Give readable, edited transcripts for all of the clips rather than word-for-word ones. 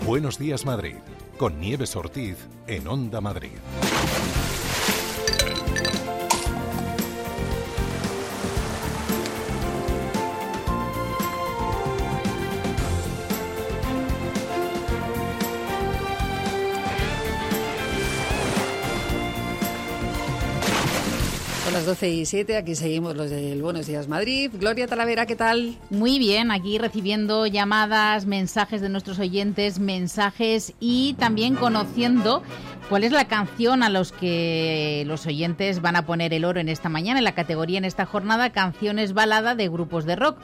Buenos días, Madrid, con Nieves Ortiz en Onda Madrid. Son las 12:07, aquí seguimos los del Buenos Días Madrid. Gloria Talavera, ¿qué tal? Muy bien, aquí recibiendo llamadas, mensajes de nuestros oyentes, mensajes y también conociendo cuál es la canción a los que los oyentes van a poner el oro en esta mañana, en la categoría en esta jornada, canciones balada de grupos de rock.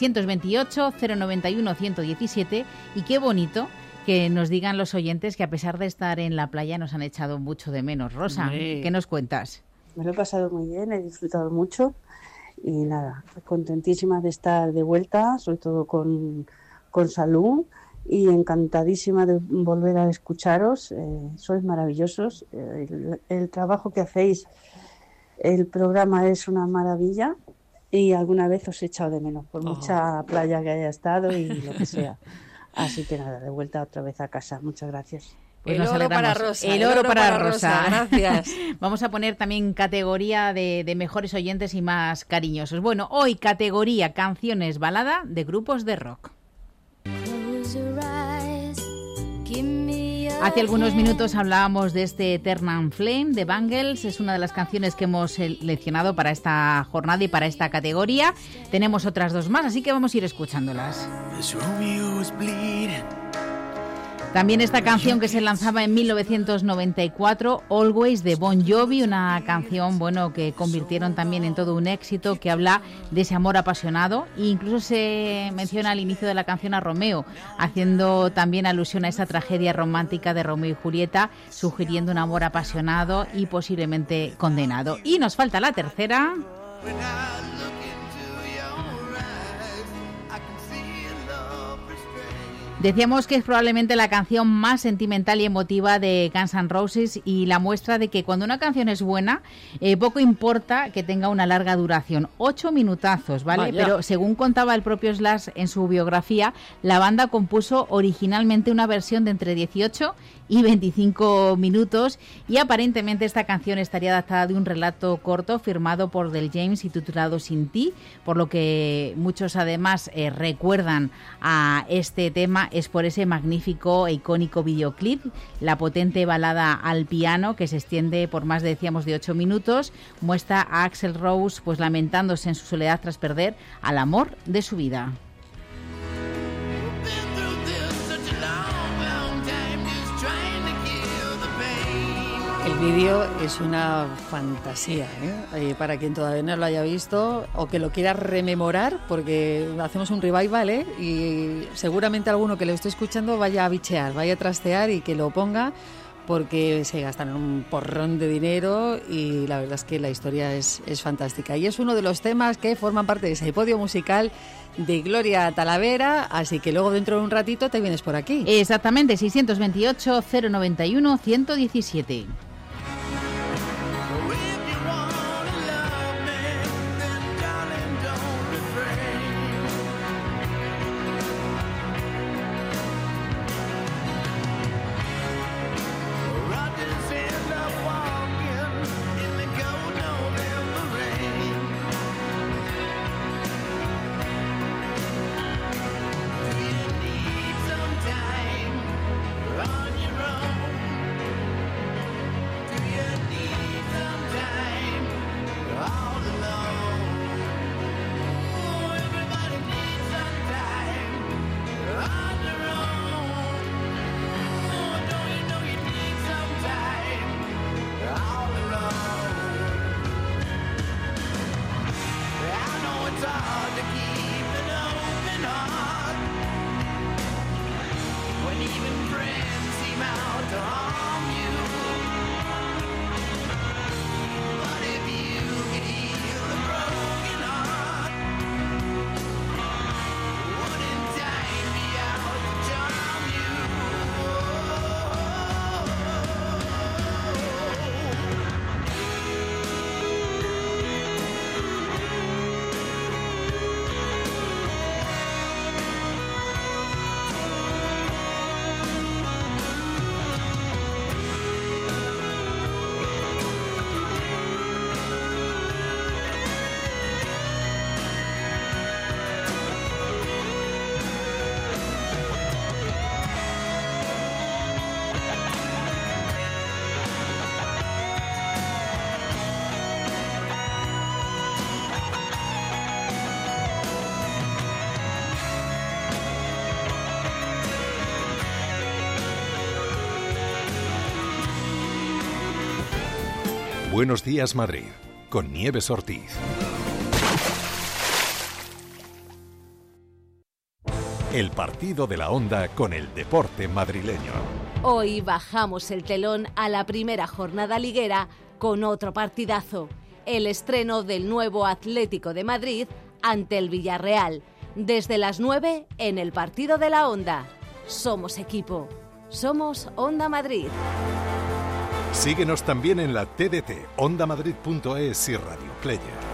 628-091-117 y qué bonito que nos digan los oyentes que a pesar de estar en la playa nos han echado mucho de menos. Rosa, ¿qué nos cuentas? Me lo he pasado muy bien, he disfrutado mucho y nada, contentísima de estar de vuelta, sobre todo con salud y encantadísima de volver a escucharos. Sois maravillosos, el trabajo que hacéis, el programa es una maravilla y alguna vez os he echado de menos por mucha playa que haya estado y lo que sea. Así que nada, de vuelta otra vez a casa. Muchas gracias. Pues el oro para Rosa. El oro para Rosa. Gracias. Vamos a poner también categoría de mejores oyentes y más cariñosos. Bueno, hoy categoría canciones balada de grupos de rock. Hace algunos minutos hablábamos de este Eternal Flame de Bangles. Es una de las canciones que hemos seleccionado para esta jornada y para esta categoría. Tenemos otras dos más, así que vamos a ir escuchándolas. También esta canción que se lanzaba en 1994, Always, de Bon Jovi, una canción, bueno, que convirtieron también en todo un éxito, que habla de ese amor apasionado. E incluso se menciona al inicio de la canción a Romeo, haciendo también alusión a esa tragedia romántica de Romeo y Julieta, sugiriendo un amor apasionado y posiblemente condenado. Y nos falta la tercera. Decíamos que es probablemente la canción más sentimental y emotiva de Guns N' Roses y la muestra de que cuando una canción es buena, poco importa que tenga una larga duración. 8 minutazos, ¿vale? Vaya. Pero según contaba el propio Slash en su biografía, la banda compuso originalmente una versión de entre 18 y 25 minutos y aparentemente esta canción estaría adaptada de un relato corto firmado por Del James y titulado Sin ti, por lo que muchos además recuerdan a este tema es por ese magnífico e icónico videoclip, la potente balada al piano que se extiende por más, decíamos, de 8 minutos, muestra a Axl Rose pues lamentándose en su soledad tras perder al amor de su vida. El vídeo es una fantasía, ¿eh? Para quien todavía no lo haya visto o que lo quiera rememorar, porque hacemos un revival, ¿eh? Y seguramente alguno que lo esté escuchando vaya a bichear, vaya a trastear y que lo ponga, porque se gastan un porrón de dinero y la verdad es que la historia es fantástica. Y es uno de los temas que forman parte de ese podio musical de Gloria Talavera, así que luego dentro de un ratito te vienes por aquí. Exactamente, 628-091-117. Buenos días, Madrid, con Nieves Ortiz. El partido de la Onda con el deporte madrileño. Hoy bajamos el telón a la primera jornada liguera con otro partidazo. El estreno del nuevo Atlético de Madrid ante el Villarreal. Desde las 9 en el partido de la Onda. Somos equipo. Somos Onda Madrid. Síguenos también en la TDT, ondamadrid.es y Radio Player.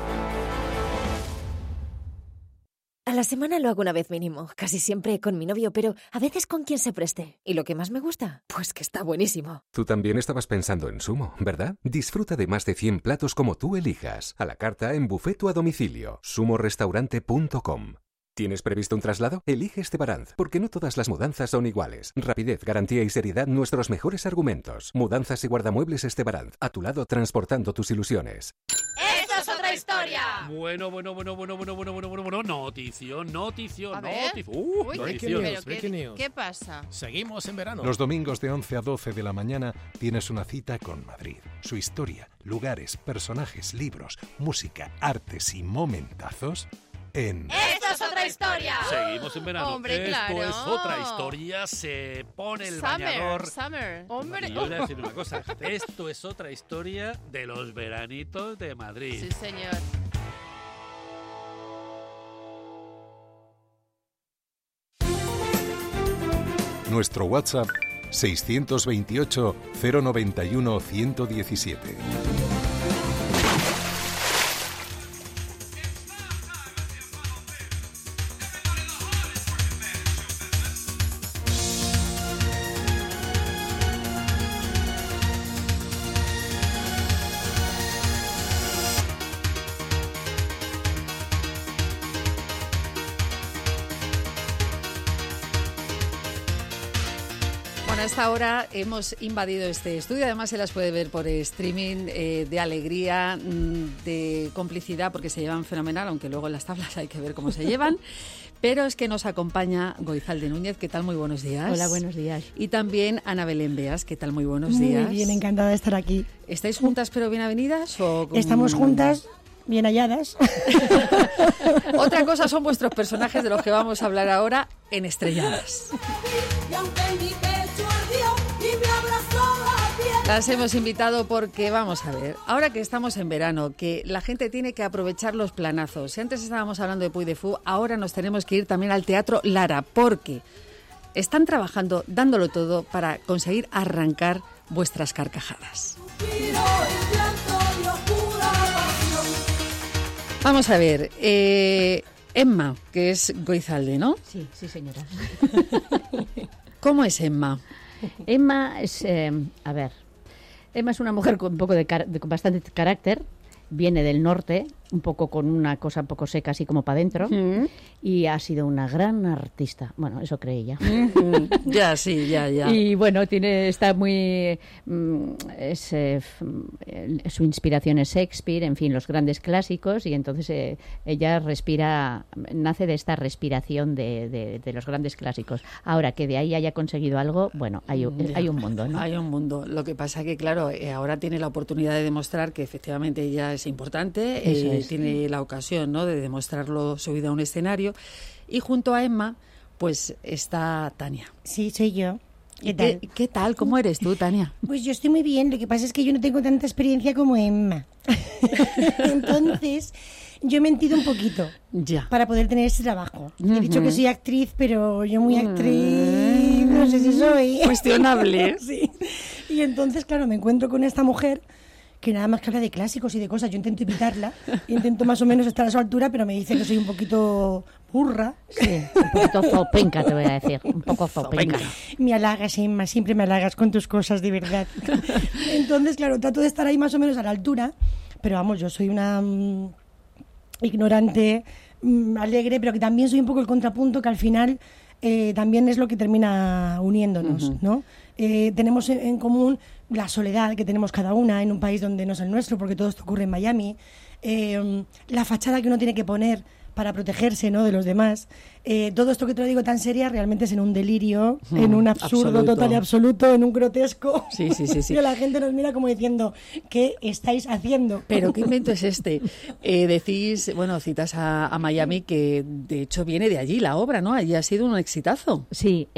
A la semana lo hago una vez mínimo, casi siempre con mi novio, pero a veces con quien se preste. ¿Y lo que más me gusta? Pues que está buenísimo. Tú también estabas pensando en Sumo, ¿verdad? Disfruta de más de 100 platos como tú elijas, a la carta, en buffet o a domicilio. sumorestaurante.com. ¿Tienes previsto un traslado? Elige Estebaranz, porque no todas las mudanzas son iguales. Rapidez, garantía y seriedad, nuestros mejores argumentos. Mudanzas y guardamuebles Estebaranz, a tu lado transportando tus ilusiones. ¡Esto es otra historia! Bueno, notición. A ver. Breaking news. ¿Qué pasa? Seguimos en verano. Los domingos de 11 a 12 de la mañana tienes una cita con Madrid. Su historia, lugares, personajes, libros, música, artes y momentazos en... ¡Esto es otra historia! Seguimos en verano. Hombre, claro. Esto es otra historia. Se pone el bañador. Summer. Hombre. Y yo voy a decir una cosa. Esto es otra historia de los veranitos de Madrid. Sí, señor. Nuestro WhatsApp 628 091 117. A esta hora hemos invadido este estudio, además se las puede ver por streaming, de alegría, de complicidad, porque se llevan fenomenal, aunque luego en las tablas hay que ver cómo se llevan. Pero es que nos acompaña Goizalde Núñez, ¿qué tal? Muy buenos días. Hola, buenos días. Y también Ana Belén Beas, ¿qué tal? Muy buenos días. Muy bien, encantada de estar aquí. ¿Estáis juntas pero bien avenidas? Estamos juntas, bien halladas. Otra cosa son vuestros personajes de los que vamos a hablar ahora en Estrelladas. Las hemos invitado porque, vamos a ver, ahora que estamos en verano, que la gente tiene que aprovechar los planazos. Si antes estábamos hablando de Puy de Fou, ahora nos tenemos que ir también al Teatro Lara, porque están trabajando, dándolo todo para conseguir arrancar vuestras carcajadas. Vamos a ver, Emma, que es Goizalde, ¿no? Sí, señora. ¿Cómo es Emma? Emma es, Emma es una mujer con un poco con bastante carácter, viene del norte, un poco con una cosa un poco seca, así como para adentro, y ha sido una gran artista. Bueno, eso cree ella. Ya. Y bueno, está muy... su inspiración es Shakespeare, en fin, los grandes clásicos, y entonces ella nace de esta respiración de los grandes clásicos. Ahora, que de ahí haya conseguido algo, bueno, hay un mundo, ¿no? Hay un mundo. Lo que pasa que, claro, ahora tiene la oportunidad de demostrar que efectivamente ella es importante, tiene la ocasión, ¿no?, de demostrarlo subida a un escenario. Y junto a Emma, pues está Tania. Sí, soy yo. ¿Qué tal? ¿Cómo eres tú, Tania? Pues yo estoy muy bien, lo que pasa es que yo no tengo tanta experiencia como Emma. Entonces, yo he mentido un poquito para poder tener ese trabajo. He dicho que soy actriz, pero yo muy actriz, no sé si soy. Cuestionable. Sí. Y entonces, claro, me encuentro con esta mujer que nada más que habla de clásicos y de cosas. Yo intento imitarla, intento más o menos estar a su altura, pero me dice que soy un poquito burra. Sí, un poquito zopenca, te voy a decir, un poco zopenca. Me halagas, Emma, siempre me halagas con tus cosas, de verdad. Entonces, claro, trato de estar ahí más o menos a la altura, pero vamos, yo soy una ignorante, alegre, pero que también soy un poco el contrapunto, que al final también es lo que termina uniéndonos, ¿no? Tenemos en común la soledad que tenemos cada una en un país donde no es el nuestro, porque todo esto ocurre en Miami, la fachada que uno tiene que poner para protegerse, ¿no?, de los demás, todo esto que te lo digo tan seria realmente es en un delirio, en un absurdo absoluto. total y absoluto, en un grotesco. Sí. Que la gente nos mira como diciendo, ¿qué estáis haciendo? Pero ¿qué invento es este? Decís, bueno, citas a Miami, que de hecho viene de allí la obra, ¿no? Allí ha sido un exitazo. Sí,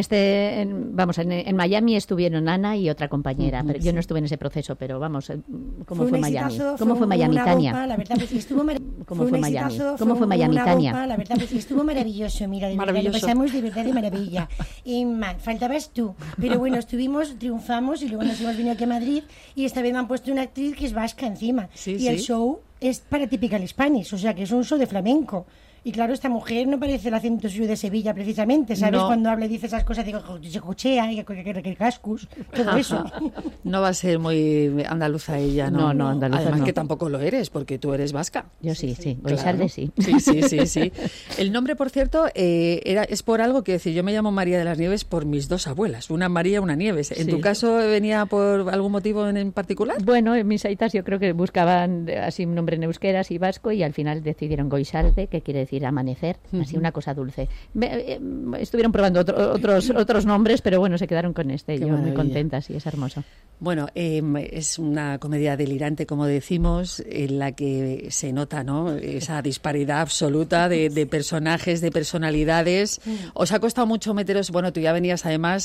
en Miami estuvieron Ana y otra compañera, pero yo no estuve en ese proceso, pero vamos, ¿cómo fue Miami? ¿Cómo fue Miami, Tania? La verdad, pues, estuvo ¿Cómo fue Miami? ¿Cómo fue Miami, Tania? La verdad, pues, estuvo maravilloso, mira, de verdad, lo pasamos de verdad de maravilla. Y faltabas tú, pero bueno, triunfamos y luego nos hemos venido aquí a Madrid y esta vez me han puesto una actriz que es vasca encima. Sí. El show es para Typical Spanish, o sea que es un show de flamenco. Y claro, esta mujer no parece el acento suyo de Sevilla precisamente, ¿sabes? No. Cuando habla y dice esas cosas, digo, se cochea y que cascus, todo eso. No va a ser muy andaluza ella, ¿no? No, andaluza Además no. que tampoco lo eres, porque tú eres vasca. Yo sí. Claro. Goizalde sí. Sí. El nombre, por cierto, es por algo que decir, yo me llamo María de las Nieves por mis dos abuelas, una María, una Nieves. ¿En tu caso venía por algún motivo en particular? Bueno, en mis aitas yo creo que buscaban así un nombre en euskera, así vasco, y al final decidieron Goizalde, que quiere decir amanecer, así una cosa dulce. Estuvieron probando otros nombres, pero bueno, se quedaron con este. Qué Yo muy maravilla. contenta, sí, es hermoso. Bueno, es una comedia delirante, como decimos, en la que se nota, ¿no?, esa disparidad absoluta de personajes, de personalidades. Os ha costado mucho meteros, bueno, tú ya venías además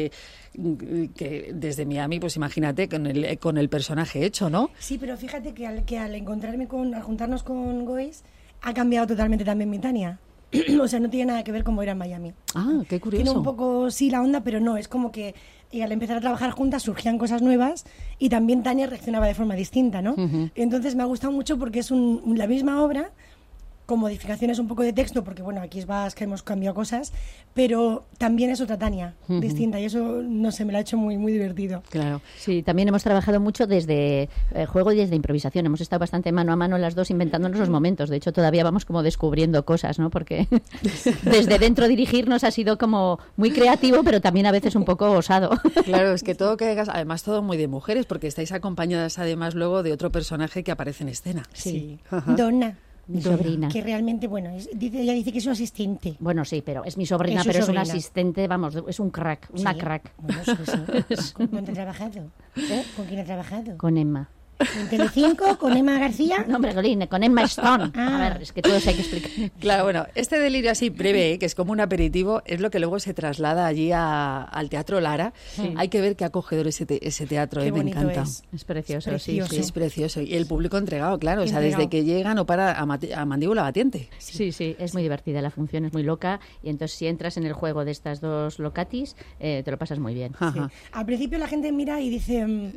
que desde Miami, pues imagínate, con el personaje hecho, ¿no? Sí, pero fíjate que al juntarnos con Gois, ha cambiado totalmente también mi Tania. O sea, no tiene nada que ver con ir a Miami. Ah, qué curioso. Tiene un poco, sí, la onda, pero no, es como que al empezar a trabajar juntas surgían cosas nuevas y también Tania reaccionaba de forma distinta, ¿no? Entonces me ha gustado mucho porque es la misma obra, con modificaciones un poco de texto, porque bueno, aquí es vasca, hemos cambiado cosas, pero también es otra Tania, distinta, y eso, no sé, me lo ha hecho muy, muy divertido. Claro. Sí, también hemos trabajado mucho desde juego y desde improvisación. Hemos estado bastante mano a mano las dos inventándonos los momentos. De hecho, todavía vamos como descubriendo cosas, ¿no? Porque desde dentro dirigirnos ha sido como muy creativo, pero también a veces un poco osado. Claro, es que todo que hagas, además todo muy de mujeres, porque estáis acompañadas además luego de otro personaje que aparece en escena. Sí. Donna. Mi sobrina. Que realmente, bueno, ella dice que es su asistente. Bueno, sí, pero es mi sobrina, Es su pero sobrina. es una asistente, vamos, es un crack, una Sí. crack. Bueno, sí. ¿Con quién ha trabajado? ¿Con quién ha trabajado? Con Emma. ¿En Telecinco? ¿Con Emma García? No, hombre, Golín, con Emma Stone. A ver, es que todo eso hay que explicar. Claro, bueno, este delirio así breve, que es como un aperitivo, es lo que luego se traslada allí al Teatro Lara. Sí. Hay que ver qué acogedor ese teatro, Qué me bonito encanta. Es precioso, Es precioso. sí. Es precioso. Y el público entregado, claro, o sea, Entregado. desde que llega no para a mandíbula batiente. Sí, es muy divertida, la función es muy loca y entonces si entras en el juego de estas dos locatis, te lo pasas muy bien. Sí. Al principio la gente mira y dice,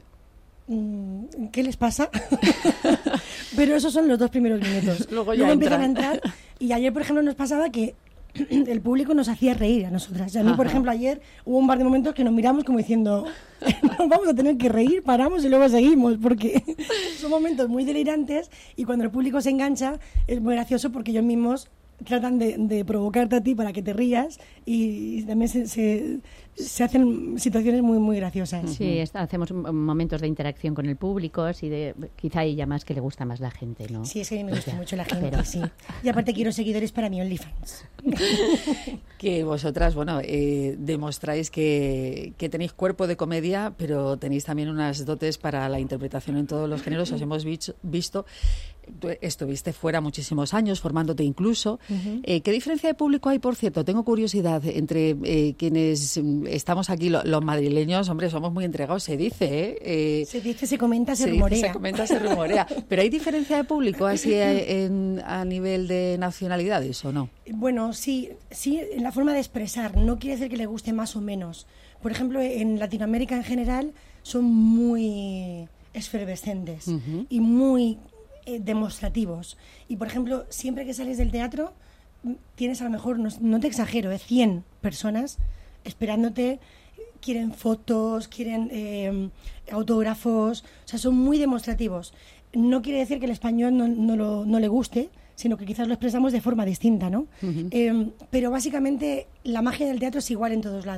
¿qué les pasa? Pero esos son los 2 primeros minutos. Luego ya empiezan entran. a entrar y ayer, por ejemplo, nos pasaba que el público nos hacía reír a nosotras. Y a mí, por ejemplo, ayer hubo un par de momentos que nos miramos como diciendo, nos vamos a tener que reír, paramos y luego seguimos, porque son momentos muy delirantes y cuando el público se engancha es muy gracioso porque ellos mismos tratan de provocarte a ti para que te rías y también se hacen situaciones muy, muy graciosas. Sí, hacemos momentos de interacción con el público, así de quizá a ella más que le gusta más la gente, ¿no? Sí, es que a mí me gusta mucho la gente, Pero- sí. Y aparte quiero seguidores para mi OnlyFans. Que vosotras, bueno, demostráis que tenéis cuerpo de comedia, pero tenéis también unas dotes para la interpretación en todos los géneros. Os hemos visto, tú estuviste fuera muchísimos años, formándote incluso. ¿Qué diferencia de público hay, por cierto? Tengo curiosidad entre quienes estamos aquí, los madrileños, hombre, somos muy entregados, se dice, ¿eh? Se dice, se comenta, se Se dice, rumorea. se comenta, se rumorea. ¿Pero hay diferencia de público así a nivel de nacionalidades o no? Bueno, sí, en la forma de expresar. No quiere decir que le guste más o menos. Por ejemplo, en Latinoamérica en general son muy efervescentes y muy demostrativos. Y, por ejemplo, siempre que sales del teatro tienes a lo mejor, no te exagero, 100 personas esperándote, quieren fotos, quieren autógrafos, o sea, son muy demostrativos. No quiere decir que el español no le guste, sino que quizás lo expresamos de forma distinta, ¿no? Pero básicamente la magia del teatro es igual en todos lados.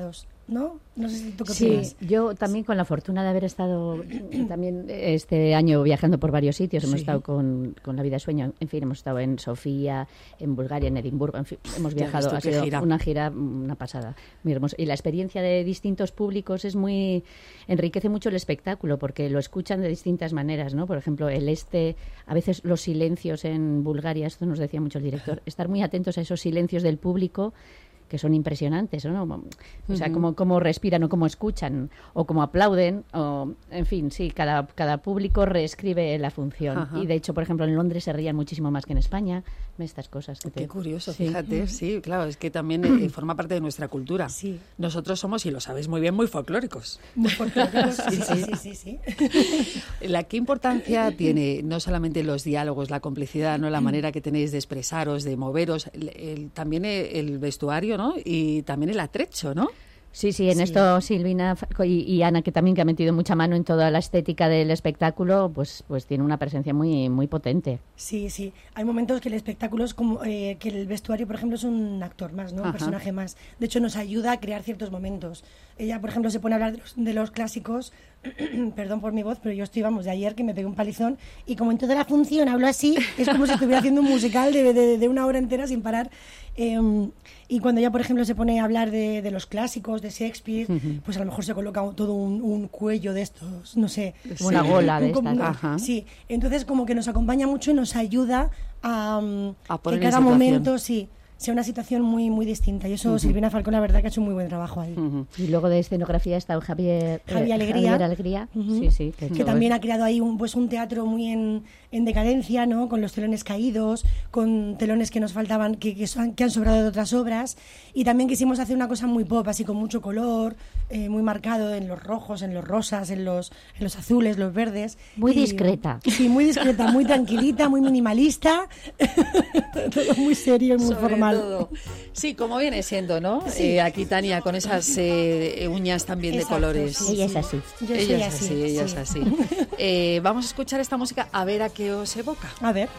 ¿no? No sé si tú qué Sí, opinas. yo también con la fortuna de haber estado también este año viajando por varios sitios, hemos estado con La Vida de Sueño, en fin, hemos estado en Sofía, en Bulgaria, en Edimburgo, en fin, hemos viajado, ha sido una gira, una pasada, muy hermosa. Y la experiencia de distintos públicos enriquece mucho el espectáculo, porque lo escuchan de distintas maneras, ¿no? Por ejemplo, a veces los silencios en Bulgaria, esto nos decía mucho el director, estar muy atentos a esos silencios del público, que son impresionantes, ¿no? O sea, cómo respiran o cómo escuchan o cómo aplauden, o, en fin, sí, cada público reescribe la función. Ajá. Y de hecho, por ejemplo, en Londres se rían muchísimo más que en España. Estas cosas. Qué curioso, fíjate. Sí, claro, es que también forma parte de nuestra cultura. Sí. Nosotros somos, y lo sabéis muy bien, muy folclóricos. Muy folclóricos, sí. ¿Qué importancia tiene no solamente los diálogos, la complicidad, no la manera que tenéis de expresaros, de moveros, también el vestuario, ¿no? Y también el atrecho, ¿no? Sí, en esto Silvina y Ana, que también que ha metido mucha mano en toda la estética del espectáculo, pues tiene una presencia muy muy potente. Sí. Hay momentos que el espectáculo es como que el vestuario, por ejemplo, es un actor más, ¿no? Un personaje más. De hecho, nos ayuda a crear ciertos momentos. Ella, por ejemplo, se pone a hablar de los clásicos. Perdón por mi voz, pero yo estoy, de ayer que me pegué un palizón y como en toda la función hablo así, es como si estuviera haciendo un musical de una hora entera sin parar. Y cuando ella, por ejemplo, se pone a hablar de los clásicos, de Shakespeare, pues a lo mejor se coloca todo un cuello de estos, no sé. Como una gola de estas. Sí, entonces como que nos acompaña mucho y nos ayuda a poner que cada momento, sea una situación muy muy distinta. Y eso Silvina Falcón, la verdad, que ha hecho un muy buen trabajo ahí. Y luego de escenografía está Javier Alegría. Sí, que también ha creado ahí un teatro muy en decadencia, ¿no? Con los telones caídos, con telones que nos faltaban, que han sobrado de otras obras. Y también quisimos hacer una cosa muy pop, así con mucho color, muy marcado en los rojos, en los rosas, en los azules, los verdes. Muy discreta. Sí, muy discreta, muy tranquilita, muy minimalista. Todo muy serio y muy formal. Todo. Sí, como viene siendo, ¿no? Sí. Aquí Tania con esas uñas también de colores. Sí. Ella es así. Ella es así. Vamos a escuchar esta música a ver a qué os evoca. A ver.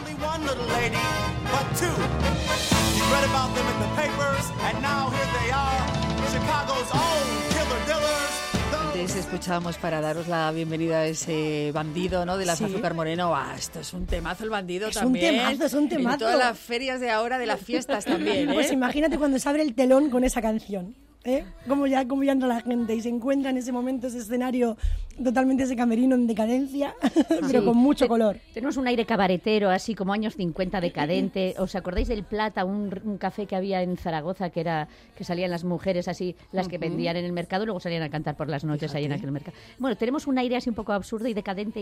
Antes escuchábamos, para daros la bienvenida a ese bandido, ¿no? De las Azúcar Moreno. Esto es un temazo, el bandido también. Es un temazo. En todas las ferias de ahora, de las fiestas también, Pues imagínate cuando se abre el telón con esa canción. Como ya entra la gente y se encuentra en ese momento, ese escenario, totalmente ese camerino en decadencia, pero con mucho color. Tenemos un aire cabaretero, así como años 50 decadente. ¿Os acordáis del Plata, un café que había en Zaragoza, que salían las mujeres así, las que vendían en el mercado, luego salían a cantar por las noches ahí en aquel mercado? Bueno, tenemos un aire así un poco absurdo y decadente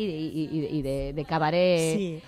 y de cabaret. Sí.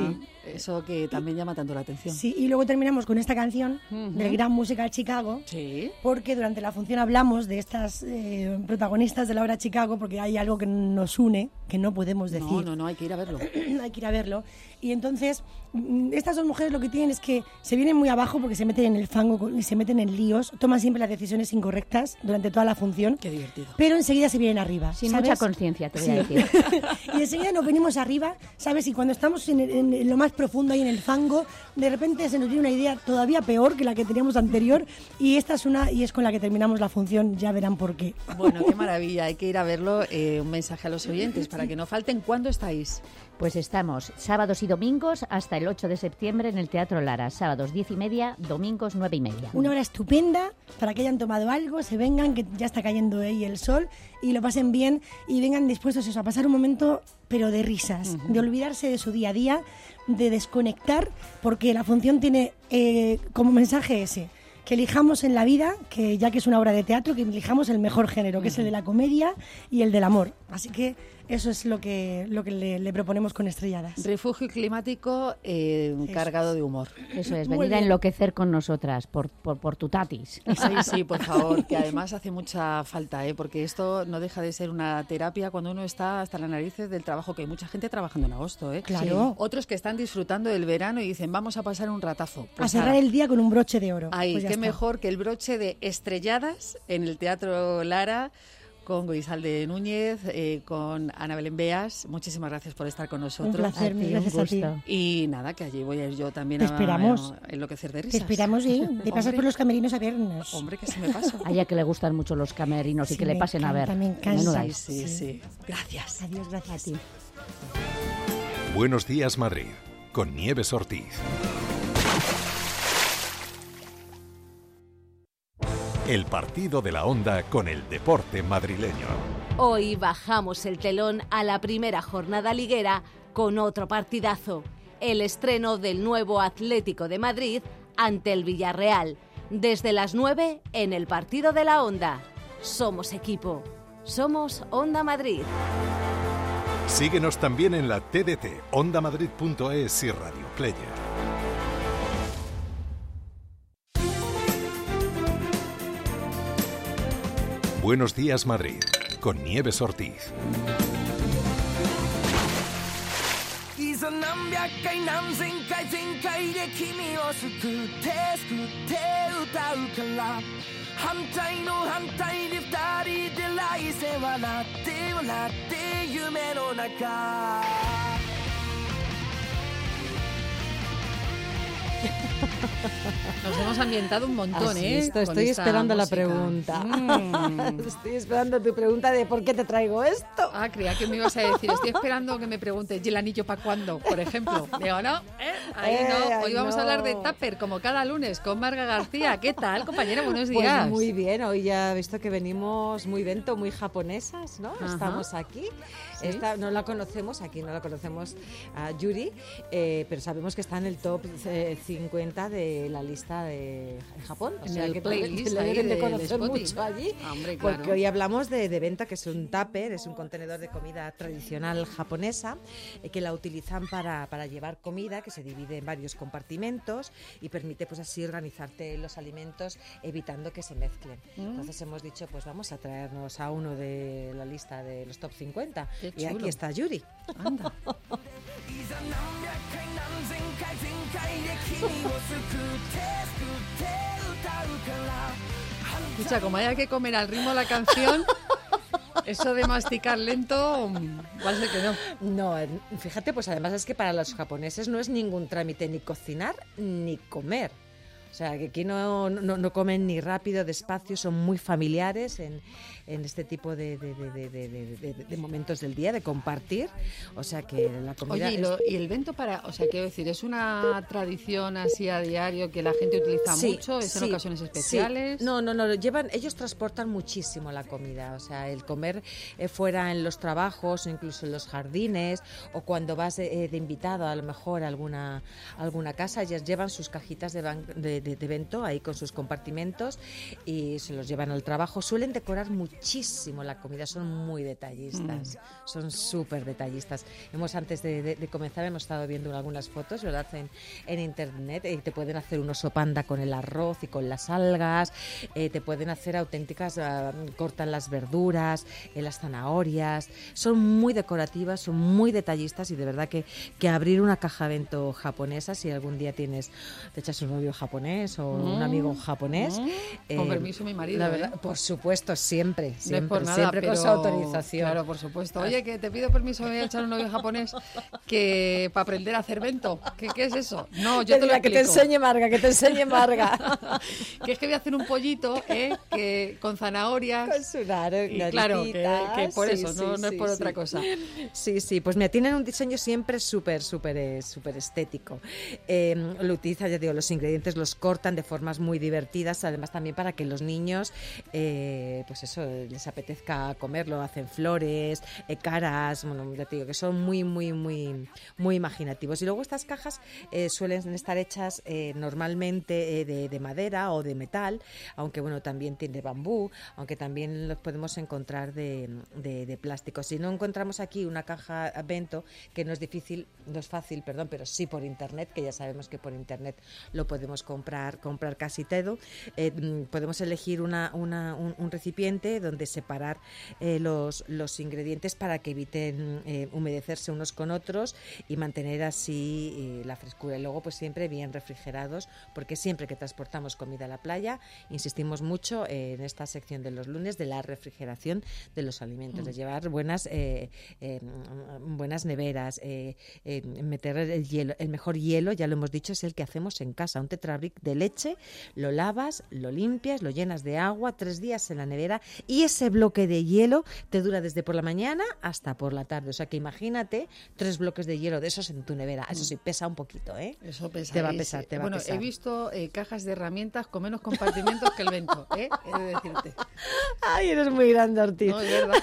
Eso que también llama tanto la atención. Sí, y luego terminamos con esta canción del Gran Musical Chicago, porque durante la función hablamos de estas protagonistas de la obra Chicago, porque hay algo que nos une, que no podemos decir. No, hay que ir a verlo. Hay que ir a verlo. Y entonces, estas dos mujeres lo que tienen es que se vienen muy abajo porque se meten en el fango y se meten en líos, toman siempre las decisiones incorrectas durante toda la función. Qué divertido. Pero enseguida se vienen arriba. Sin ¿sabes? mucha conciencia, te voy a decir. Y enseguida nos venimos arriba, ¿sabes? Y cuando estamos en lo más profundo, ahí en el fango, de repente se nos viene una idea todavía peor que la que teníamos anterior, y esta es y es con la que terminamos la función, ya verán por qué. Bueno, qué maravilla, hay que ir a verlo. Un mensaje a los oyentes para que no falten. ¿Cuándo estáis? Pues estamos sábados y domingos hasta el 8 de septiembre en el Teatro Lara. Sábados 10:30, domingos 9:30. Una hora estupenda para que hayan tomado algo, se vengan, que ya está cayendo ahí el sol, y lo pasen bien y vengan dispuestos a pasar un momento, pero de risas, de olvidarse de su día a día, de desconectar, porque la función tiene como mensaje ese: que elijamos en la vida, que ya que es una obra de teatro, que elijamos el mejor género, que es el de la comedia y el del amor. Así que eso es lo que le proponemos con Estrelladas. Refugio climático cargado de humor. Eso es, venir a enloquecer con nosotras por tu tatis. Sí, por favor, que además hace mucha falta, porque esto no deja de ser una terapia cuando uno está hasta las narices del trabajo, que hay mucha gente trabajando en agosto. Claro. Sí. Otros que están disfrutando del verano y dicen, vamos a pasar un ratazo. Pues a cerrar el día con un broche de oro. Ay, pues qué mejor que el broche de Estrelladas en el Teatro Lara, con Goizalde Núñez, con Ana Belén Beas. Muchísimas gracias por estar con nosotros. Un placer, gracias a ti. Y nada, que allí voy a ir yo también Te esperamos. a enloquecer de risas. Te esperamos, sí. Te pasas por los camerinos a vernos. Hombre, que se me paso. A ella que le gustan mucho los camerinos y Sí, que le me pasen a ver. encanta, me encanta. Menuda. Sí. Gracias. Adiós, gracias. A ti. Buenos días, Madrid, con Nieves Ortiz. El partido de la Onda con el deporte madrileño. Hoy bajamos el telón a la primera jornada liguera con otro partidazo. El estreno del nuevo Atlético de Madrid ante el Villarreal. Desde las 9 en el partido de la Onda. Somos equipo. Somos Onda Madrid. Síguenos también en la TDT, ondamadrid.es y Radio Player. Buenos días, Madrid, con Nieves Ortiz. Nos hemos ambientado un montón, Estoy esperando la pregunta. Estoy esperando tu pregunta de por qué te traigo esto. Ah, creía que me ibas a decir, estoy esperando que me preguntes, ¿y el anillo para cuándo? Por ejemplo. Digo, no, ahí no. Hoy vamos a hablar de Tupper, como cada lunes, con Marga García. ¿Qué tal, compañera? Buenos días. Pues muy bien, hoy ya he visto que venimos muy bento, muy japonesas, ¿no? Ajá. Estamos aquí. ¿Sí? No la conocemos a Yuri, pero sabemos que está en el top 50 de la lista de Japón. O En sea el que playlist le ahí deben de del conocer Spotify. mucho allí. Hombre, claro. Porque hoy hablamos de venta, que es un tupper, es un contenedor de comida tradicional japonesa, que la utilizan para llevar comida, que se divide en varios compartimentos y permite pues así organizarte los alimentos evitando que se mezclen. Entonces hemos dicho, pues vamos a traernos a uno de la lista de los top 50. Qué Y aquí chulo. está Yuri. Anda. Escucha, como haya que comer al ritmo de la canción, eso de masticar lento, va a ser que no. No, fíjate, pues además es que para los japoneses no es ningún trámite ni cocinar ni comer. O sea, que aquí no comen ni rápido, despacio, son muy familiares en este tipo de momentos del día, de compartir. O sea, que la comida... Oye, y el bento o sea, quiero decir, ¿es una tradición así a diario que la gente utiliza mucho? ¿Es en ocasiones especiales? Sí. No, ellos transportan muchísimo la comida. O sea, el comer fuera en los trabajos o incluso en los jardines, o cuando vas de invitado a lo mejor a alguna casa, ellas llevan sus cajitas de bento ahí con sus compartimentos y se los llevan al trabajo. Suelen decorar muchísimo la comida, son muy detallistas, son súper detallistas. Antes de comenzar hemos estado viendo algunas fotos, ¿verdad?, en internet, y te pueden hacer un oso panda con el arroz y con las algas, te pueden hacer auténticas, cortan las verduras, las zanahorias, son muy decorativas, son muy detallistas, y de verdad que abrir una caja bento japonesa, si algún día te echas un novio japonés o un amigo japonés, con permiso mi marido, la verdad, por supuesto, siempre no es por nada, siempre pero, con su autorización. Claro, por supuesto. Oye, que te pido permiso, me voy a echar un novio japonés que para aprender a hacer bento. ¿Qué es eso? No, yo te lo explico. Que te enseñe Marga, que es que voy a hacer un pollito, que con zanahorias. Con su y claro, que por eso, no es por otra cosa. Sí, pues mira, tienen un diseño siempre súper estético. Lo utilizan, ya digo, los ingredientes los cortan de formas muy divertidas, además también para que los niños, pues eso, les apetezca comerlo. Hacen flores, caras, bueno, ya te digo que son muy imaginativos. Y luego estas cajas suelen estar hechas normalmente de madera o de metal, aunque bueno, también tiene bambú, aunque también los podemos encontrar de plástico. Si no encontramos aquí una caja bento, que no es fácil, pero sí por internet, que ya sabemos que por internet lo podemos comprar casi todo, podemos elegir un recipiente donde separar los ingredientes para que eviten humedecerse unos con otros y mantener así la frescura. Y luego pues siempre bien refrigerados, porque siempre que transportamos comida a la playa insistimos mucho en esta sección de los lunes de la refrigeración de los alimentos, de llevar buenas neveras, meter el hielo. El mejor hielo, ya lo hemos dicho, es el que hacemos en casa. Un tetrabric de leche, lo lavas, lo limpias, lo llenas de agua, 3 días en la nevera, y ese bloque de hielo te dura desde por la mañana hasta por la tarde. O sea que imagínate 3 bloques de hielo de esos en tu nevera. Eso sí, pesa un poquito, ¿eh? Eso pesa. Te va a pesar, te va a pesar. Bueno, he visto cajas de herramientas con menos compartimentos que el Bento, ¿eh? He de decirte. Ay, eres muy grande, Ortiz. No, es verdad.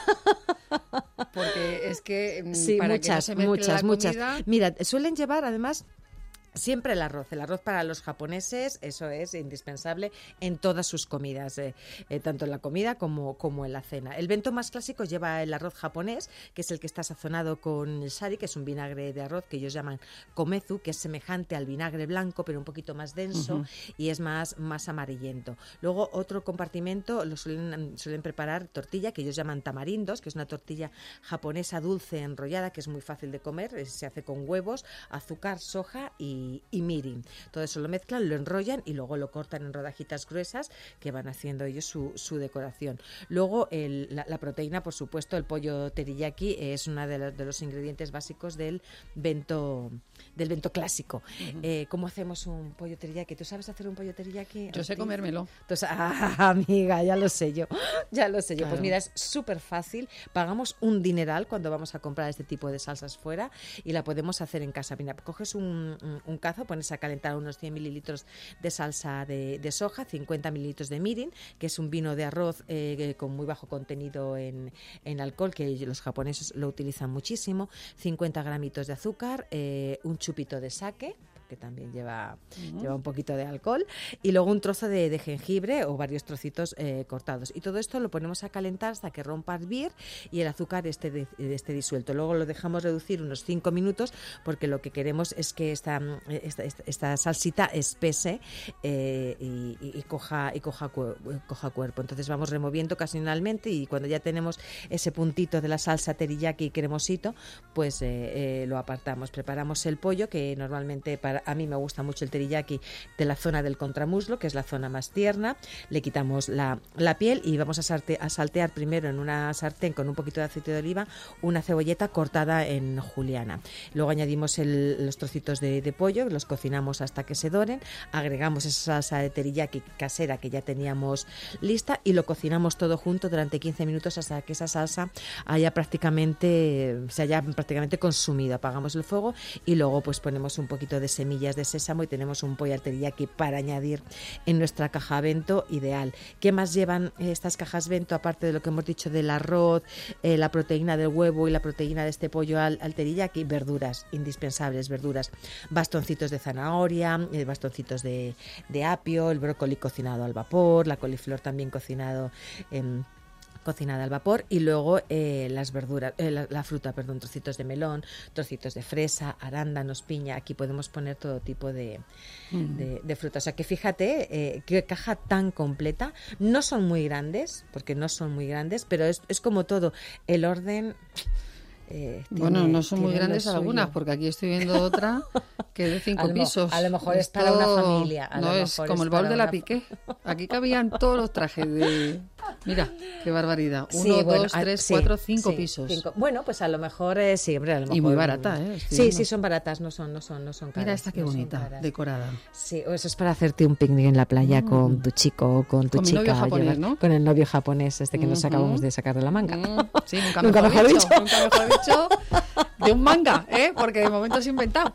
Porque es que sí, para muchas, que no se mezcle la comida... Mira, suelen llevar además siempre el arroz para los japoneses, eso es indispensable en todas sus comidas, tanto en la comida como en la cena. El bento más clásico lleva el arroz japonés, que es el que está sazonado con el sari, que es un vinagre de arroz que ellos llaman komezu, que es semejante al vinagre blanco, pero un poquito más denso y es más amarillento. Luego otro compartimento lo suelen preparar tortilla, que ellos llaman tamarindos, que es una tortilla japonesa dulce enrollada, que es muy fácil de comer, se hace con huevos, azúcar, soja y mirin. Todo eso lo mezclan, lo enrollan y luego lo cortan en rodajitas gruesas que van haciendo ellos su decoración. Luego la proteína, por supuesto, el pollo teriyaki es uno de los ingredientes básicos del bento clásico. ¿Cómo hacemos un pollo teriyaki? ¿Tú sabes hacer un pollo teriyaki? Yo sé comérmelo. Entonces, amiga, ya lo sé yo. Claro. Pues mira, es súper fácil. Pagamos un dineral cuando vamos a comprar este tipo de salsas fuera y la podemos hacer en casa. Mira, coges un cazo, pones a calentar unos 100 mililitros de salsa de soja, 50 mililitros de mirin, que es un vino de arroz con muy bajo contenido en alcohol, que los japoneses lo utilizan muchísimo, 50 gramitos de azúcar, un chupito de sake, que también lleva un poquito de alcohol, y luego un trozo de jengibre o varios trocitos cortados. Y todo esto lo ponemos a calentar hasta que rompa a hervir y el azúcar esté disuelto. Luego lo dejamos reducir unos 5 minutos porque lo que queremos es que esta salsita espese y coja cuerpo. Entonces vamos removiendo ocasionalmente y cuando ya tenemos ese puntito de la salsa teriyaki cremosito, pues lo apartamos. Preparamos el pollo, que normalmente a mí me gusta mucho el teriyaki de la zona del contramuslo, que es la zona más tierna. Le quitamos la piel y vamos a saltear primero en una sartén con un poquito de aceite de oliva una cebolleta cortada en juliana. Luego añadimos los trocitos de pollo, los cocinamos hasta que se doren, agregamos esa salsa de teriyaki casera que ya teníamos lista y lo cocinamos todo junto durante 15 minutos hasta que esa salsa se haya prácticamente consumido. Apagamos el fuego y luego pues ponemos un poquito de semillas de sésamo y tenemos un pollo al teriyaki para añadir en nuestra caja bento ideal. ¿Qué más llevan estas cajas bento aparte de lo que hemos dicho del arroz, la proteína del huevo y la proteína de este pollo al teriyaki? Verduras, indispensables verduras, bastoncitos de zanahoria, bastoncitos de apio, el brócoli cocinado al vapor, la coliflor también cocinada al vapor y luego las verduras, la fruta, trocitos de melón, trocitos de fresa, arándanos, piña. Aquí podemos poner todo tipo de fruta. O sea que fíjate qué caja tan completa. No son muy grandes, pero es como todo. El orden... bueno, no son muy grandes algunas, porque aquí estoy viendo otra que es de 5 pisos. A lo mejor es para una familia. No, es como el baúl de la Piqué. Aquí cabían todos los trajes de... Mira, qué barbaridad. 1, 2, 3, 4, 5 pisos. Bueno, pues a lo mejor sí, hombre, a lo mejor. Y muy barata, ¿eh? Sí, son baratas, no son caras. Mira esta qué bonita, decorada. Sí, eso es para hacerte un picnic en la playa con tu chico o con tu chica. Con mi novio japonés, ¿no? Con el novio japonés que nos acabamos de sacar de la manga. Sí, nunca mejor dicho. De un manga, porque de momento es inventado.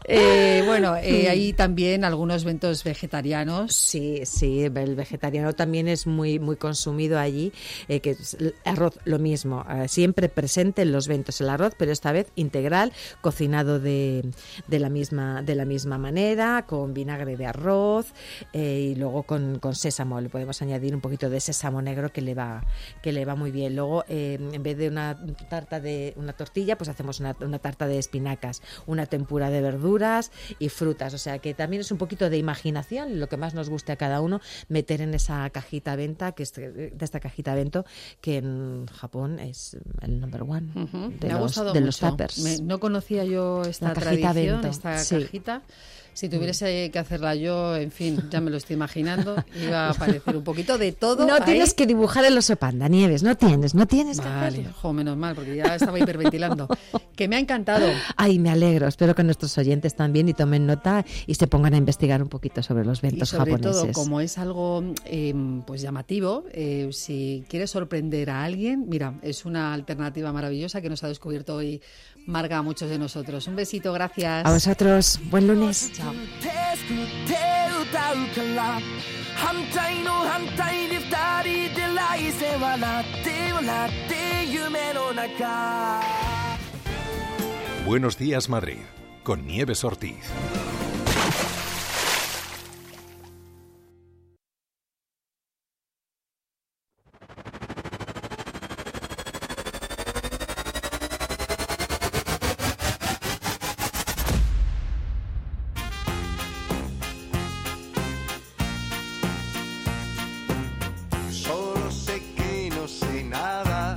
Hay también algunos bentos vegetarianos. Sí, el vegetariano también es muy, muy consumido allí, que es el arroz, lo mismo, siempre presente en los bentos el arroz, pero esta vez integral, cocinado de la misma manera, con vinagre de arroz y luego con sésamo. Le podemos añadir un poquito de sésamo negro que le va muy bien. Luego, en vez de una tortilla, pues hacemos una tarta de espinacas, una tempura de verduras verduras y frutas. O sea que también es un poquito de imaginación, lo que más nos guste a cada uno, meter en esa cajita benta, de esta cajita bento, que en Japón es el number one Me ha gustado de mucho. los tuppers. No conocía yo esta La cajita tradición, bento, esta sí. cajita. Si tuviese que hacerla yo, en fin, ya me lo estoy imaginando, iba a aparecer un poquito de todo. No ahí. tienes que dibujar el oso panda, Nieves, no tienes que Vale, hacerlo. jo, menos mal, porque ya estaba hiperventilando. Que me ha encantado. Ay, me alegro. Espero que nuestros oyentes también y tomen nota y se pongan a investigar un poquito sobre los Y bentos sobre japoneses. todo, como es algo pues llamativo, si quieres sorprender a alguien, mira, es una alternativa maravillosa que nos ha descubierto hoy Marga a muchos de nosotros. Un besito, gracias. A vosotros, buen lunes. Chao. 歌うから反対の反対で二人で来世笑って笑って夢の中 Buenos días, Madrid, con Nieves Ortiz. Solo sé que no sé nada,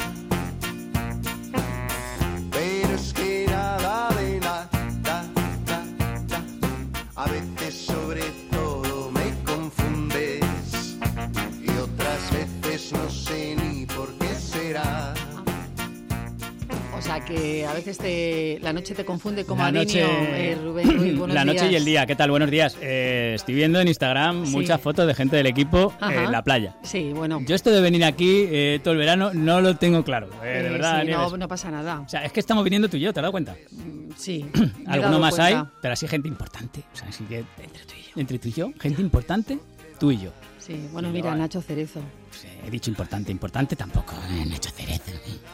pero es que nada de nada, a veces sobre todo me confundes y otras veces no sé ni por qué será. O sea, que a veces la noche te confunde como La a noche- Rubén Ruiz. Buenos La noche días. y el día, ¿qué tal? Buenos días. Estoy viendo en Instagram Sí. muchas fotos de gente del equipo Ajá. en la playa. Sí, bueno. Yo esto de venir aquí todo el verano no lo tengo claro, de verdad, sí, Nieves. no pasa nada. O sea, es que estamos viniendo tú y yo, ¿te has dado cuenta? Sí. me he Alguno dado más cuenta. hay, pero así gente importante. O sea, así que entre tú y yo, gente importante, tú y yo. Sí, bueno, Sí, mira, vale. Nacho Cerezo. He dicho importante tampoco. Nacho Cerezo.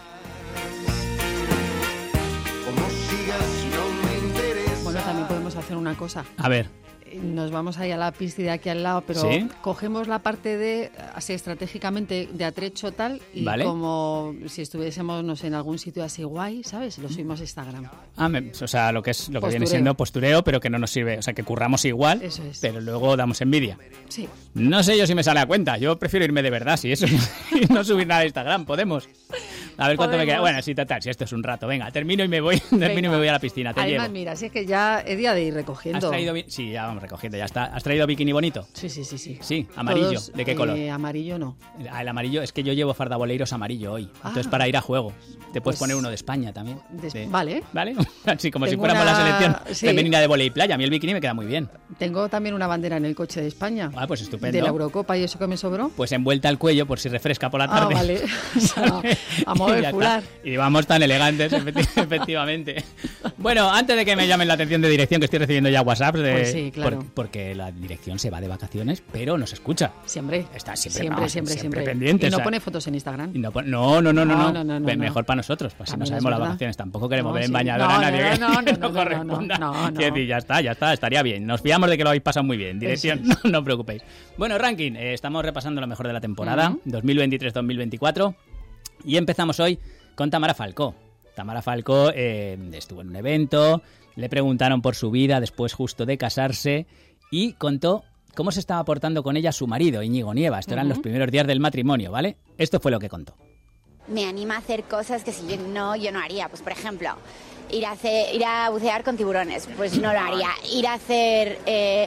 Como sigas no me interesa. Bueno, también podemos hacer una cosa. A ver, Nos vamos ahí a la pista de aquí al lado, pero ¿Sí? cogemos la parte de, así estratégicamente, de atrecho tal, y Vale. como si estuviésemos, no sé, en algún sitio así guay, ¿sabes? Lo subimos a Instagram. o sea, lo que viene Postureo. siendo postureo, pero que no nos sirve. O sea, que curramos igual, Eso es. pero luego damos envidia. Sí. No sé yo si me sale a cuenta. Yo prefiero irme de verdad, si eso, y no subir nada a Instagram. Podemos. A ver cuánto me queda. Podemos. Bueno, sí, total, si esto es un rato. Venga, termino y me voy, termino y me voy a la piscina. Te Además, llevo. mira, si es que ya es día de ir recogiendo. ¿Has traído sí, ya vamos recogiendo, ya está. ¿Has traído bikini bonito? Sí, sí, sí, sí. Sí, amarillo. Todos, ¿De qué color? Amarillo no. Ah, el amarillo es que yo llevo fardaboleiros amarillo hoy. Entonces, Ah. para ir a juego. Te puedes Pues- poner uno de España también. Vale. ¿Vale? Así como si Tengo fuéramos la una- selección sí. femenina de volei playa. A mí el bikini me queda muy bien. Tengo también una bandera en el coche de España. Ah, pues estupendo. De la Eurocopa y eso que me sobró. Pues envuelta al cuello por si refresca por la Ah, tarde. vale. O sea, a modo Y de ya fular. está. Y vamos tan elegantes, efectivamente. Bueno, antes de que me llamen la atención de dirección, que estoy recibiendo ya WhatsApps de... Pues sí, claro. porque la dirección se va de vacaciones, pero nos escucha. Siempre. Está siempre, Siempre, vamos, siempre. pendiente. Y no o sea, pone fotos en Instagram. y no, no. No. Mejor para nosotros, pues si no También es sabemos las verdad. vacaciones. Tampoco queremos No, ver en sí. bañadora No, a nadie que no, no corresponda. no. Quiero decir, ya está, estaría bien. Nos fiamos de que lo habéis pasado muy bien. Dirección, no os preocupéis. Bueno, ranking, estamos repasando lo mejor de la temporada, 2023-2024, y empezamos hoy con Tamara Falcó. Tamara Falcó estuvo en un evento, le preguntaron por su vida después justo de casarse y contó cómo se estaba portando con ella su marido, Íñigo Nieva. Esto eran los primeros días del matrimonio, ¿vale? Esto fue lo que contó. Me anima a hacer cosas que si yo no haría. Pues por ejemplo, ir a bucear con tiburones, pues no lo haría. Ir a hacer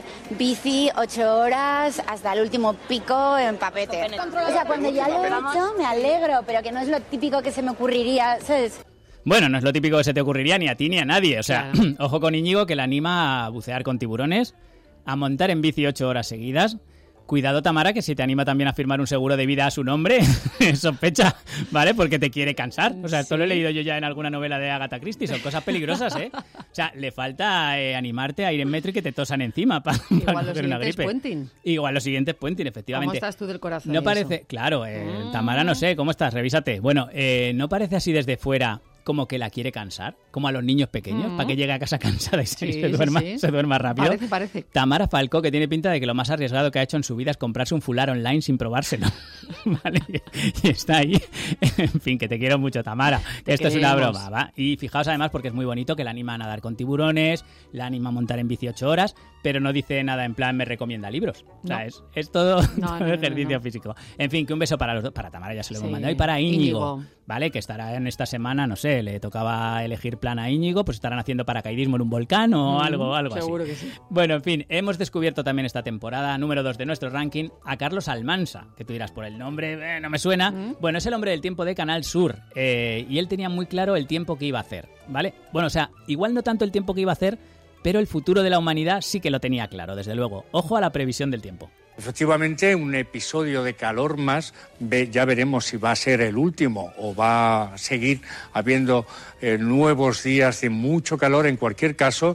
bici 8 horas hasta el último pico en Papete. O sea, cuando ya lo he hecho me alegro, pero que no es lo típico que se me ocurriría, ¿sabes? Bueno, no es lo típico que se te ocurriría ni a ti ni a nadie. O sea, ojo con Íñigo, que le anima a bucear con tiburones, a montar en bici 8 horas seguidas. Cuidado, Tamara, que si te anima también a firmar un seguro de vida a su nombre, sospecha, ¿vale? Porque te quiere cansar. O sea, esto lo he leído yo ya en alguna novela de Agatha Christie. Son cosas peligrosas, ¿eh? O sea, le falta animarte a ir en metro y que te tosan encima para Igual los coger una siguientes gripe. Puenting. Igual los siguientes Puenting, efectivamente. ¿Cómo estás tú del corazón? No y parece, eso? claro, Tamara, no sé, ¿cómo estás? Revísate. Bueno, no parece así desde fuera como que la quiere cansar, como a los niños pequeños, para que llegue a casa cansada y Sí, se duerma rápido. Parece. Tamara Falcó, que tiene pinta de que lo más arriesgado que ha hecho en su vida es comprarse un fular online sin probárselo. ¿Vale? Y está ahí. En fin, que te quiero mucho, Tamara. Esto es una broma, ¿va? Y fijaos además porque es muy bonito que la anima a nadar con tiburones, la anima a montar en bici 8 horas, pero no dice nada en plan me recomienda libros. O sea, es todo, ejercicio físico. En fin, que un beso para los dos. Para Tamara ya se lo hemos mandado. Y para Íñigo, ¿vale? Que estará en esta semana, no sé, le tocaba elegir plan a Íñigo, pues estarán haciendo paracaidismo en un volcán o algo seguro así. Que sí. Bueno, en fin, hemos descubierto también esta temporada, número 2 de nuestro ranking, a Carlos Almansa, que tú dirás por el nombre, no me suena. Bueno, es el hombre del tiempo de Canal Sur, y él tenía muy claro el tiempo que iba a hacer, ¿vale? Bueno, o sea, igual no tanto el tiempo que iba a hacer, pero el futuro de la humanidad sí que lo tenía claro, desde luego. Ojo a la previsión del tiempo. Efectivamente, un episodio de calor más, ya veremos si va a ser el último o va a seguir habiendo nuevos días de mucho calor. En cualquier caso,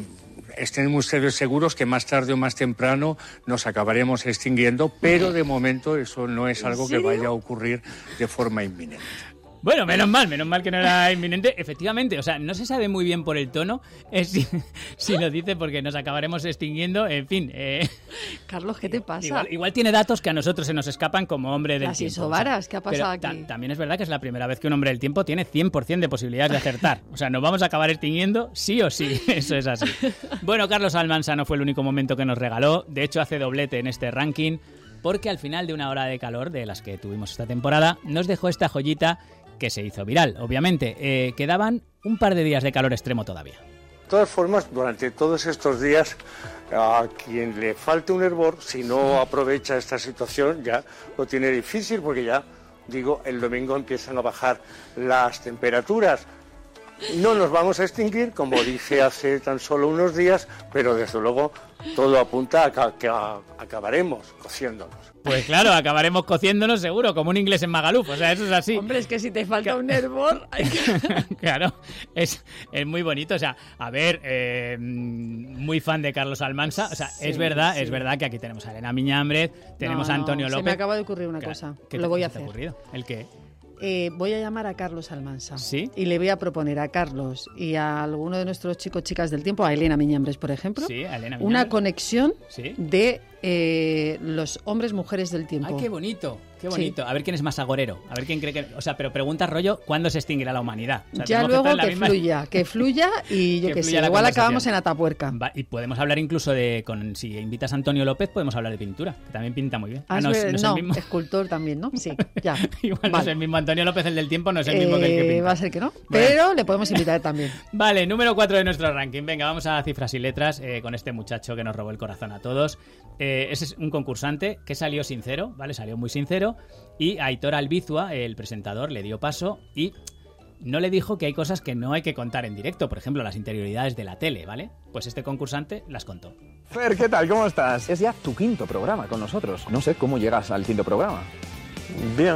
estén ustedes seguros que más tarde o más temprano nos acabaremos extinguiendo, pero de momento eso no es algo que vaya a ocurrir de forma inminente. Bueno, menos mal que no era inminente. Efectivamente, o sea, no se sabe muy bien por el tono si lo dice porque nos acabaremos extinguiendo, en fin. Carlos, ¿qué te pasa? Igual tiene datos que a nosotros se nos escapan como hombre del Las tiempo. isobaras, ¿qué ha pasado pero aquí? También es verdad que es la primera vez que un hombre del tiempo tiene 100% de posibilidades de acertar. O sea, nos vamos a acabar extinguiendo sí o sí, eso es así. Bueno, Carlos Almansa no fue el único momento que nos regaló. De hecho, hace doblete en este ranking porque al final de una hora de calor de las que tuvimos esta temporada, nos dejó esta joyita que se hizo viral, obviamente. Quedaban un par de días de calor extremo todavía. De todas formas, durante todos estos días, a quien le falte un hervor, si no aprovecha esta situación, ya lo tiene difícil, porque ya, digo, el domingo empiezan a bajar las temperaturas. No nos vamos a extinguir, como dije hace tan solo unos días, pero desde luego todo apunta a que acabaremos cociéndonos. Pues claro, acabaremos cociéndonos seguro, como un inglés en Magaluf, o sea, eso es así. Hombre, es que si te falta un hervor... Claro, es muy bonito, o sea, a ver, muy fan de Carlos Almansa, o sea, Sí, es verdad que aquí tenemos a Elena Miñámbrez, tenemos a Antonio López. Se me acaba de ocurrir una cosa, lo voy a hacer. ¿Qué te ha ocurrido? ¿El qué? Voy a llamar a Carlos Almansa. ¿Sí? Y le voy a proponer a Carlos y a alguno de nuestros chicos chicas del tiempo, a Elena Miñámbres, por ejemplo, Sí, a Elena una Miñámbres. conexión Sí. de los hombres mujeres del tiempo. ¡Ay, qué bonito! Qué Sí. bonito. A ver quién es más agorero. A ver quién cree que... O sea, pero pregunta rollo, ¿cuándo se extinguirá la humanidad? O sea, Ya tenemos luego estar en la que misma- fluya y yo Que qué sé, fluya la igual conversación. acabamos en Atapuerca. Y podemos hablar incluso de... Si invitas a Antonio López, podemos hablar de pintura, que también pinta muy bien. No es el mismo. escultor también, ¿no? Sí, ya. Igual no es el mismo Antonio López, el del tiempo, no es el mismo que el que pinta. Va a ser que no, Bueno. pero le podemos invitar también. Vale, número 4 de nuestro ranking. Venga, vamos a cifras y letras con este muchacho que nos robó el corazón a todos. Ese es un concursante que salió sincero, ¿vale? Salió muy sincero. Y Aitor Albizua, el presentador, le dio paso y no le dijo que hay cosas que no hay que contar en directo. Por ejemplo, las interioridades de la tele, ¿vale? Pues este concursante las contó. Fer, ¿qué tal? ¿Cómo estás? Es ya tu quinto programa con nosotros. No sé cómo llegas al quinto programa. Bien,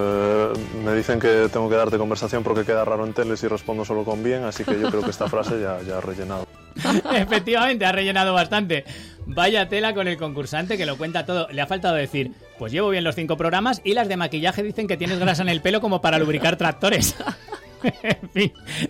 me dicen que tengo que darte conversación porque queda raro en tele si respondo solo con bien, así que yo creo que esta frase ya ha rellenado. Efectivamente, ha rellenado bastante. Vaya tela con el concursante que lo cuenta todo. Le ha faltado decir, pues llevo bien los 5 programas y las de maquillaje dicen que tienes grasa en el pelo como para lubricar tractores. En fin,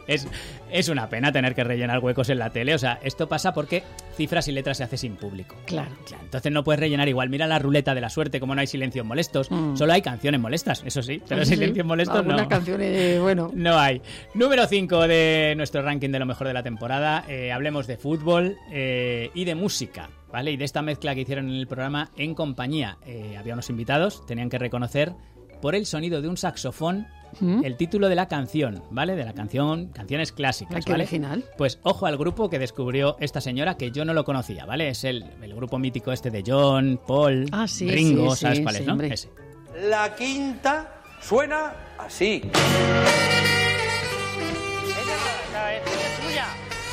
es una pena tener que rellenar huecos en la tele. O sea, esto pasa porque cifras y letras se hace sin público. Claro. Entonces no puedes rellenar igual. Mira la ruleta de la suerte, como no hay silencios molestos. Solo hay canciones molestas, eso sí. Pero Sí, silencios molestos no. algunas canciones, bueno. No hay. Número 5 de nuestro ranking de lo mejor de la temporada. Hablemos de fútbol y de música, ¿vale? Y de esta mezcla que hicieron en el programa En Compañía. Había unos invitados, tenían que reconocer por el sonido de un saxofón el título de la canción, ¿vale? De la canción, canciones clásicas, Ay, qué ¿vale? original. Pues ojo al grupo que descubrió esta señora, que yo no lo conocía, ¿vale? Es el grupo mítico este de John, Paul, Sí, Ringo, sí, ¿sabes sí, cuál es, sí, no? hombre. Ese. La quinta suena así. Es tuya.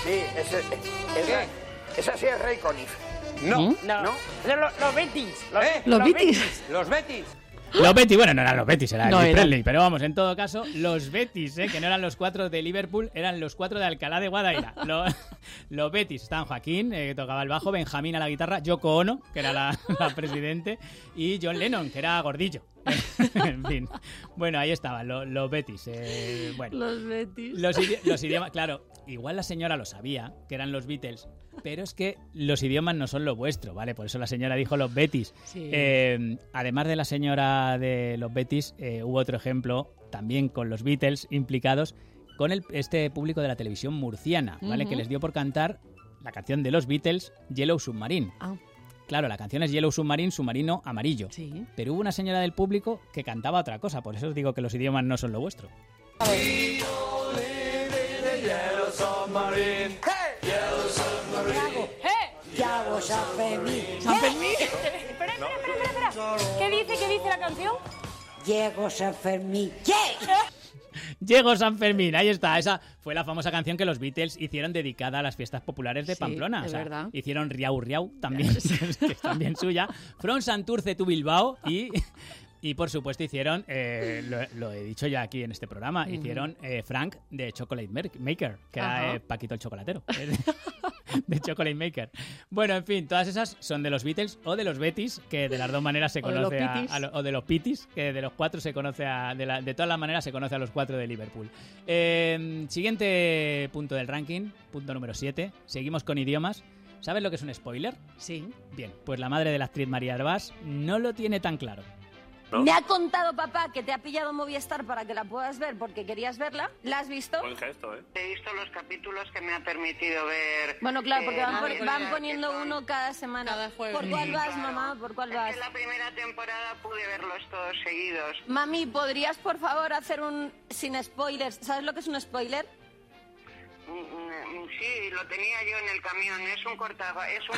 Sí, esa sí es Ray Conniff. No, No. no. Los Betis. Los Betis. Los Betis. Los Betis, bueno, no eran los Betis, era No Elvis eran. Presley, pero vamos, en todo caso, los Betis, que no eran los 4 de Liverpool, eran los 4 de Alcalá de Guadaira. Los Betis, estaban Joaquín, que tocaba el bajo, Benjamín a la guitarra, Yoko Ono, que era la presidente, y John Lennon, que era gordillo. En fin, bueno, ahí estaban los Betis. Bueno. Los Betis. Los idiomas, claro, igual la señora lo sabía, que eran los Beatles, pero es que los idiomas no son lo vuestro, ¿vale? Por eso la señora dijo los Betis. Sí. Además de la señora de los Betis, hubo otro ejemplo también con los Beatles implicados con este público de la televisión murciana, ¿vale? Que les dio por cantar la canción de los Beatles, Yellow Submarine. Claro, la canción es Yellow Submarine, submarino amarillo. Sí. Pero hubo una señora del público que cantaba otra cosa, por eso os digo que los idiomas no son lo vuestro. San Fermín. ¿San Fermín? Espera. ¿Qué dice la canción? Llego San Fermín. Llegó San Fermín, ahí está. Esa fue la famosa canción que los Beatles hicieron dedicada a las fiestas populares de Pamplona. Es verdad. Hicieron Riau Riau, también, que es también suya. From Santurce to Bilbao y por supuesto hicieron, lo he dicho ya aquí en este programa, hicieron Frank de Chocolate Maker, que era Paquito el chocolatero. De Chocolate Maker. Bueno, en fin, todas esas son de los Beatles o de los Betis, que de las dos maneras se conoce o de los Pitis, que de los 4 se conoce de todas las maneras se conoce a los 4 de Liverpool. Siguiente punto del ranking, punto número 7. Seguimos con idiomas. ¿Sabes lo que es un spoiler? Sí. Bien, pues la madre de la actriz María Herbás no lo tiene tan claro. ¿No? Me ha contado papá que te ha pillado Movistar para que la puedas ver porque querías verla. ¿La has visto? Buen gesto, ¿eh? He visto los capítulos que me ha permitido ver. Bueno, claro, porque van poniendo uno cada semana. Cada jueves. ¿Por cuál vas, mamá? ¿Por cuál vas? Es que la primera temporada pude verlos todos seguidos. Mami, ¿podrías por favor hacer un sin spoilers? ¿Sabes lo que es un spoiler? Sí, lo tenía yo en el camión. Es un cortavientos.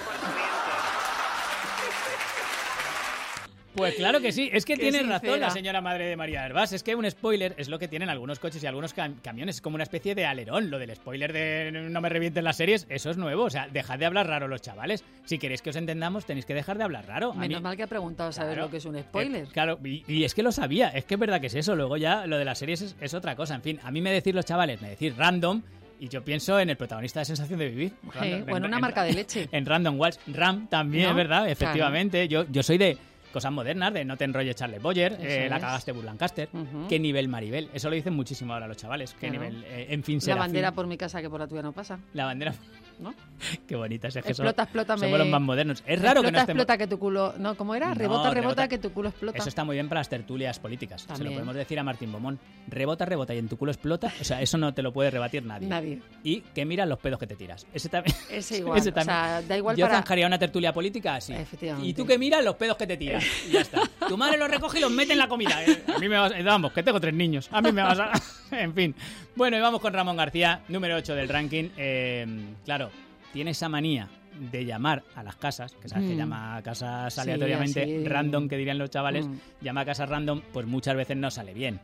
Pues claro que sí, es que tiene sincera. razón la señora madre de María Herbás. Es que un spoiler es lo que tienen algunos coches y algunos camiones, es como una especie de alerón. Lo del spoiler de no me revienten las series, eso es nuevo. O sea, dejad de hablar raro los chavales. Si queréis que os entendamos, tenéis que dejar de hablar raro. Menos mal que ha preguntado saber lo que es un spoiler. Claro, y es que lo sabía, es que es verdad que es eso. Luego ya lo de las series es otra cosa. En fin, a mí me decir los chavales, me decir random, y yo pienso en el protagonista de Sensación de Vivir. Bueno, una marca de leche. En Random Walsh, Ram también, ¿No? es verdad, efectivamente. Claro. Yo soy de cosas modernas, de no te enrolles Charles Boyer, la es. cagaste Burt Lancaster, qué nivel Maribel. Eso lo dicen muchísimo ahora los chavales, qué Claro. nivel, en fin, La Serafín. bandera por mi casa que por la tuya no pasa. La bandera, ¿no? Qué bonita es que Explota, somos los más modernos. Es raro que no estemos... Explota que tu culo... ¿No? ¿Cómo era? Rebota, No, rebota que tu culo explota. Eso está muy bien para las tertulias políticas. Se lo También. podemos decir a Martín Bomón. Rebota, rebota y en tu culo explota. O sea, eso no te lo puede rebatir nadie. Nadie. Y que mira los pedos que te tiras. Ese también. Ese igual. Ese O sea, da igual Yo para... zanjaría una tertulia política así. Efectivamente. Y tú que miras los pedos que te tiras. Y ya está. Tu madre los recoge y los mete en la comida. A mí me vas... Vamos, que tengo 3 niños. A mí me vas a... En fin. Bueno, y vamos con Ramón García, número 8 del ranking. Claro, tiene esa manía de llamar a las casas, que sabes que llama a casas Sí, aleatoriamente así. random, que dirían los chavales, llama a casas random, pues muchas veces no sale bien.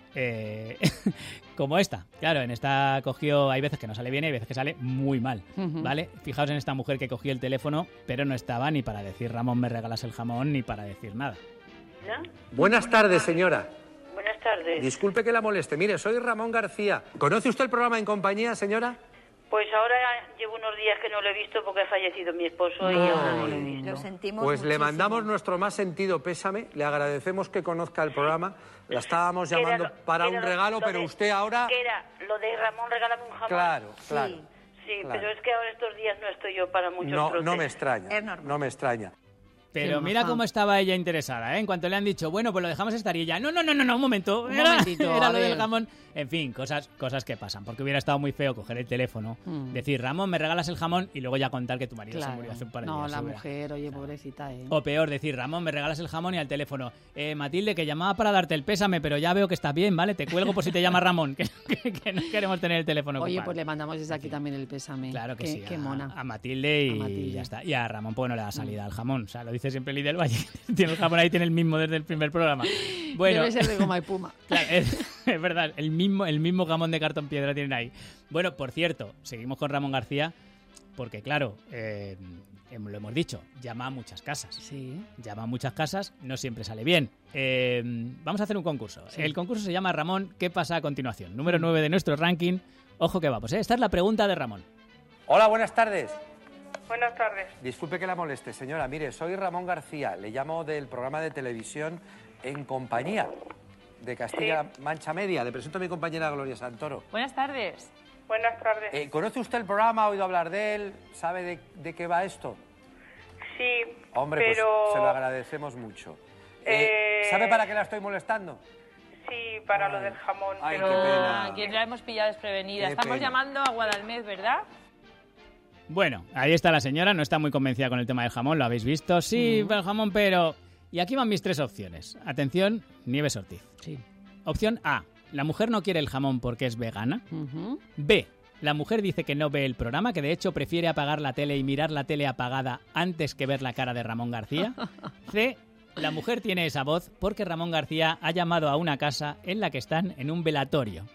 Como esta, claro, en esta cogió, hay veces que no sale bien y hay veces que sale muy mal, ¿vale? Fijaos en esta mujer que cogió el teléfono, pero no estaba ni para decir Ramón, me regalas el jamón, ni para decir nada. ¿No? Buenas tardes, señora. Buenas tardes. Disculpe que la moleste. Mire, soy Ramón García. ¿Conoce usted el programa En Compañía, señora? Pues ahora llevo unos días que no lo he visto porque ha fallecido mi esposo y ahora no lo he visto. Lo sentimos Pues le muchísimo. mandamos nuestro más sentido pésame. Le agradecemos que conozca el programa. La estábamos Que era llamando lo- para que un era regalo, lo pero de- usted ahora... Que era lo de Ramón, regálame un jamón. Claro, claro. Sí, claro. pero es que ahora estos días no estoy yo para muchos No, trotes. no me extraña. Es normal. No me extraña. Pero Qué mira maja. cómo estaba ella interesada, ¿eh? En cuanto le han dicho, bueno, pues lo dejamos estar y ella, no, un momento. Un momentito, Era a lo del ver. jamón. En fin, cosas que pasan. Porque hubiera estado muy feo coger el teléfono, decir, Ramón, me regalas el jamón y luego ya contar que tu marido se Claro. murió hace un par de No, días. la hubiera- mujer, oye, pobrecita, ¿eh? O peor, decir, Ramón, me regalas el jamón y al teléfono, Matilde, que llamaba para darte el pésame, pero ya veo que estás bien, ¿vale? Te cuelgo por si te llama Ramón, que no queremos tener el teléfono Oye, ocupado. pues le mandamos desde aquí también el pésame. Claro que Qué- sí, Qué mona. a Matilde y A Matilde. ya está. Y a Ramón pues no le da salida al jamón. O sea, lo dice siempre Lidia del Valle. Tiene el jamón ahí, tiene el mismo desde el primer programa. Bueno, Debe ser de goma y puma. claro, es verdad, el mismo jamón de cartón piedra tienen ahí. Bueno, por cierto, seguimos con Ramón García. porque claro, lo hemos dicho, llama a muchas casas. Sí. Llama a muchas casas, no siempre sale bien. Vamos a hacer un concurso. Sí. El concurso se llama Ramón, ¿qué pasa a continuación? Número 9 de nuestro ranking. Ojo que vamos, ¿eh? Esta es la pregunta de Ramón. Hola, buenas tardes. Buenas tardes. Disculpe que la moleste, señora. Mire, soy Ramón García. Le llamo del programa de televisión En Compañía, de Castilla-Mancha Media. Le presento a mi compañera Gloria Santoro. Buenas tardes. Buenas tardes. ¿Conoce usted el programa? ¿Ha oído hablar de él? ¿Sabe de qué va esto? Sí, Hombre, pero... pues se lo agradecemos mucho. ¿Sabe para qué la estoy molestando? Sí, para lo del jamón. Ay, pero... qué pena. Que la hemos pillado desprevenida. Qué Estamos pena. llamando a Guadalmés, ¿verdad? Bueno, ahí está la señora, no está muy convencida con el tema del jamón, lo habéis visto. Sí, el jamón, pero... Y aquí van mis 3 opciones. Atención, Nieves Ortiz. Sí. Opción A, la mujer no quiere el jamón porque es vegana. B, la mujer dice que no ve el programa, que de hecho prefiere apagar la tele y mirar la tele apagada antes que ver la cara de Ramón García. C, la mujer tiene esa voz porque Ramón García ha llamado a una casa en la que están en un velatorio.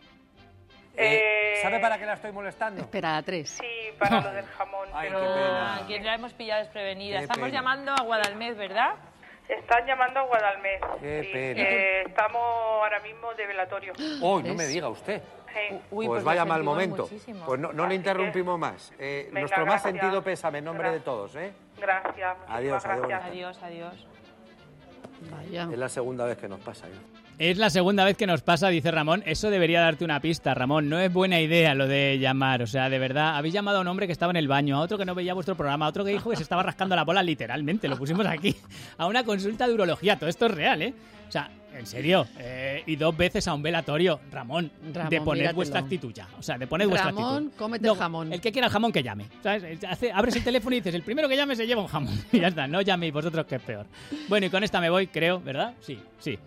¿Sabe para qué la estoy molestando? Espera, a 3. Sí, para lo del jamón. Ay, pero... qué pena. Que la hemos pillado desprevenida. Qué Estamos pena. llamando a Guadalmés, ¿verdad? Están llamando a Guadalmés. Qué Sí, pena. estamos ahora mismo de velatorio. ¡Oh, no me diga usted! Sí. Pues vaya lo mal sentimos momento. muchísimo. Pues no le interrumpimos más. Nuestro más gracias. sentido pésame en nombre de todos, ¿eh? Gracias. Adiós, Muchísimas adiós. gracias. Adiós. Vaya. Es la segunda vez que nos pasa. ¿eh? Es la segunda vez que nos pasa, dice Ramón. Eso debería darte una pista, Ramón. No es buena idea lo de llamar. O sea, de verdad, habéis llamado a un hombre que estaba en el baño, a otro que no veía vuestro programa, a otro que dijo que se estaba rascando la bola, literalmente. Lo pusimos aquí. A una consulta de urología. Todo esto es real, ¿eh? O sea, en serio. Y 2 veces a un velatorio, Ramón. De Ramón, poner míratelo. vuestra actitud ya. O sea, de poner vuestra actitud. Ramón, cómete No, el jamón. El que quiera el jamón, que llame. ¿Sabes? Abres el teléfono y dices, el primero que llame se lleva un jamón. Y ya está, no llaméis vosotros, que es peor. Bueno, y con esta me voy, creo, ¿verdad? Sí.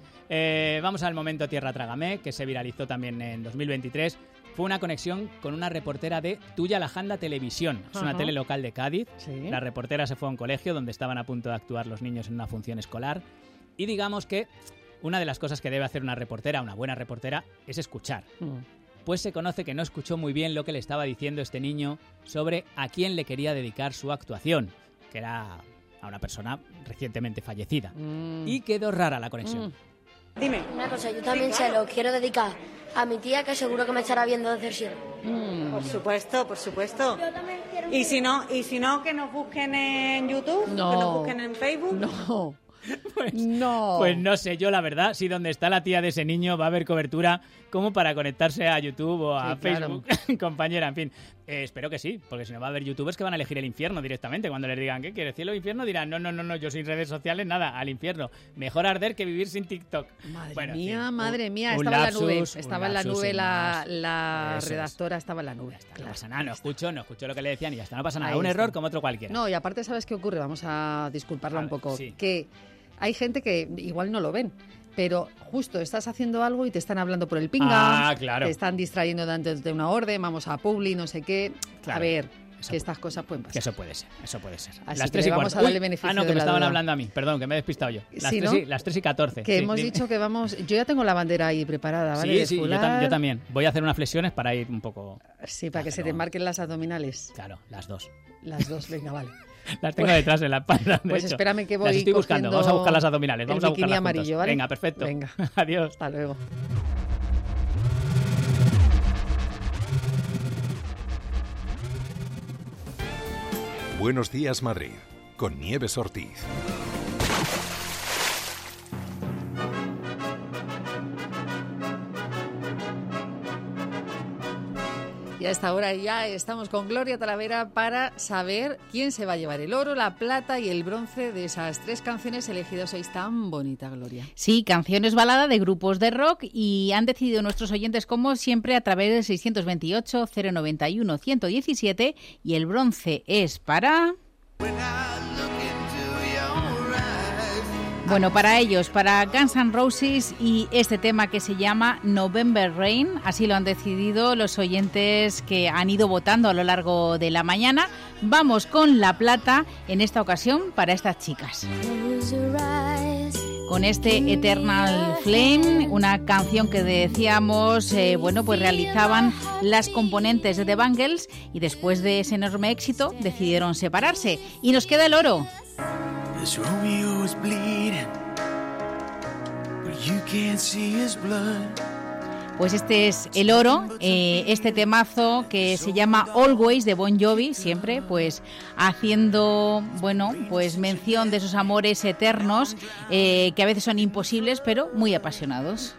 Vamos al momento Tierra Trágame, que se viralizó también en 2023. Fue una conexión con una reportera de Tuya Lajanda Televisión. Es una Ajá. tele local de Cádiz. Sí. La reportera se fue a un colegio donde estaban a punto de actuar los niños en una función escolar. Y digamos que una de las cosas que debe hacer una reportera, una buena reportera, es escuchar. Pues se conoce que no escuchó muy bien lo que le estaba diciendo este niño sobre a quién le quería dedicar su actuación, que era a una persona recientemente fallecida. Y quedó rara la conexión. Dime. Una cosa, yo también se lo quiero dedicar a mi tía, que seguro que me estará viendo desde el cielo. Por supuesto, por supuesto. Y si no, que nos busquen en YouTube, que nos busquen en Facebook. No. Pues no sé, yo la verdad, si donde está la tía de ese niño va a haber cobertura como para conectarse a YouTube o a Sí, claro. Facebook, compañera, en fin. Espero que sí, porque si no va a haber youtubers que van a elegir el infierno directamente. Cuando les digan, ¿qué quieres, cielo o infierno? Dirán, no, yo sin redes sociales, nada, al infierno. Mejor arder que vivir sin TikTok. Madre un mía, estaba en la nube. lapsus, Estaba en un la lapsus nube, sin la más. Eso es. redactora estaba en la nube. No pasa nada, no escucho lo que le decían y ya está, no pasa nada. Ahí Un está. error como otro cualquiera. No, y aparte, ¿sabes qué ocurre? Vamos a disculparla A un ver, poco. sí. Que hay gente que igual no lo ven, pero justo estás haciendo algo y te están hablando por el pinga, Ah, claro. te están distrayendo antes de una orden, vamos a Publi, no sé qué. Claro. A ver, que estas cosas pueden pasar. Que eso puede ser. Así Las que 3 y le vamos cuarto. a darle Uy, beneficio no, que de me la estaban duda. hablando a mí. Perdón, que me he despistado yo. Las, Sí, 3, ¿no? sí, las 3 y 14. Que sí, hemos dime. dicho que vamos... Yo ya tengo la bandera ahí preparada, ¿vale? Sí, De sí, yo fular. también. Voy a hacer unas flexiones para ir un poco... Sí, para que se te marquen las abdominales. Claro, las 2. Las 2, venga, vale. Las tengo Pues- detrás en la espalda, de Pues hecho. espérame que voy Las estoy buscando. cogiendo Vamos a buscar las abdominales. Vamos el a buscarlas bikini juntos. amarillo, ¿vale? Venga, perfecto. Venga. Adiós. Hasta luego. Buenos días, Madrid, con Nieves Ortiz. Y a esta hora ya estamos con Gloria Talavera para saber quién se va a llevar el oro, la plata y el bronce de esas 3 canciones elegidas hoy tan bonita, Gloria. Sí, canciones balada de grupos de rock, y han decidido nuestros oyentes, como siempre, a través del 628 091 117, y el bronce es para... Bueno, para ellos, para Guns N' Roses, y este tema que se llama November Rain. Así lo han decidido los oyentes que han ido votando a lo largo de la mañana. Vamos con la plata en esta ocasión para estas chicas. con este Eternal Flame, una canción que decíamos, pues realizaban las componentes de The Bangles y después de ese enorme éxito decidieron separarse. Y nos queda el oro. Pues este es el oro, este temazo que se llama Always de Bon Jovi, siempre pues haciendo, pues mención de esos amores eternos que a veces son imposibles pero muy apasionados.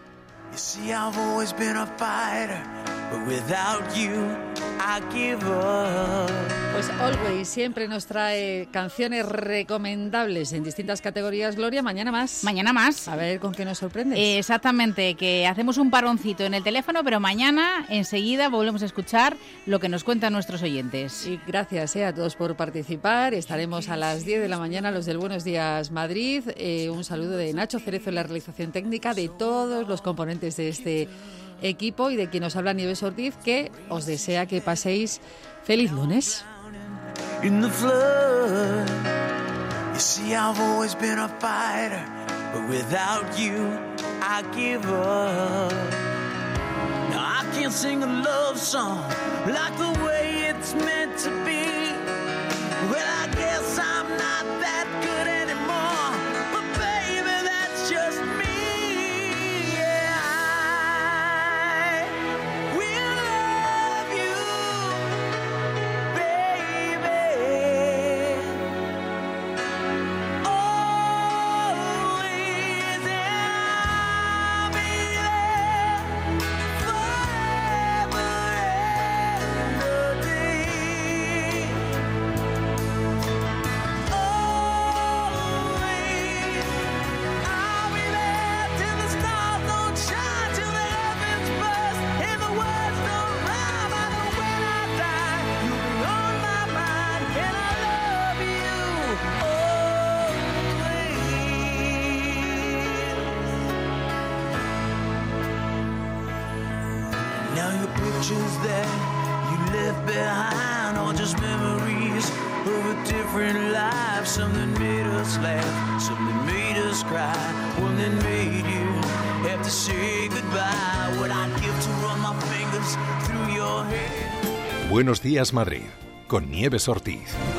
Pues Always siempre nos trae canciones recomendables en distintas categorías. Gloria, mañana más. Mañana más. A ver con qué nos sorprendes. Exactamente, que hacemos un paroncito en el teléfono, pero mañana enseguida volvemos a escuchar lo que nos cuentan nuestros oyentes. Y gracias a todos por participar. Estaremos a las 10 de la mañana, los del Buenos Días Madrid. Un saludo de Nacho Cerezo en la realización técnica, de todos los componentes de este equipo y de quien nos habla Nieves Ortiz, que os desea que paséis feliz lunes. In the flood, you see, I've always been a fighter, but without you, I give up. Now I can't sing a love song like the way it's meant to be. Well, I guess I'm not that good anymore, but baby, that's just me. Yeah, I will love you, baby. Always, I'll be there forever and a day. Always, I'll be there till the stars don't shine, till the heavens burst and the words don't rhyme. I know when I die, you'll be on my mind, and I love you always. Now your pictures there you left behind are just memories of a different life. Something made us laugh, something made us cry, one that made you have to say goodbye. What I'd give to run my fingers through your hair. Buenos Días Madrid, con Nieves Ortiz.